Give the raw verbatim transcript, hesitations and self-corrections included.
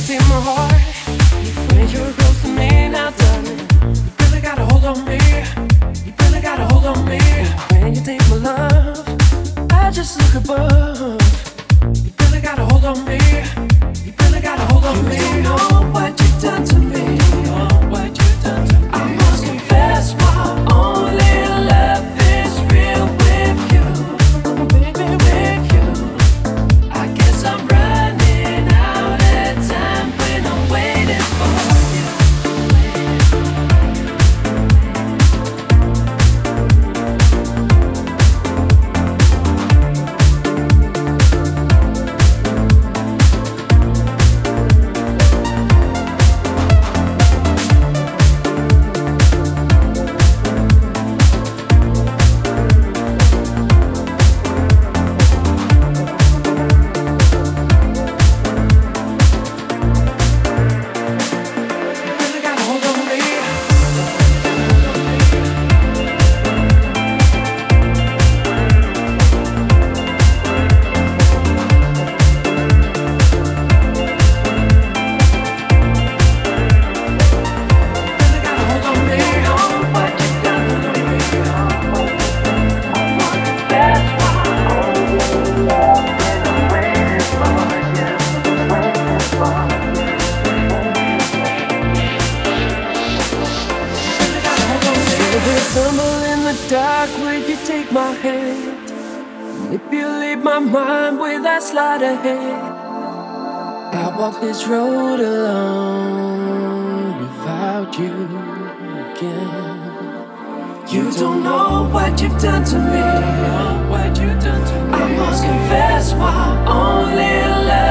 steal my heart when you're close to me now, darling. You really got a hold on me. You really got a hold on me. When you take my love, I just look above. You really got a hold on me. You really got a hold on me. You don't know what you've done to me. What you've done to me. I must confess, my only love is real with you, baby, with you. I guess I'm running out of time when I'm waiting for you. Stumble in the dark, will you take my hand? Manipulate my mind with that sleight of hand. I walk this road alone without you again. You don't know what you've done to me. What you've done to me. I must confess, my only love